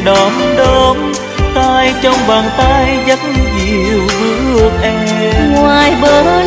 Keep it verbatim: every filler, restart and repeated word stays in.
đom đóm, tay trong bàn tay dắt dìu bước em. Ngoài bờ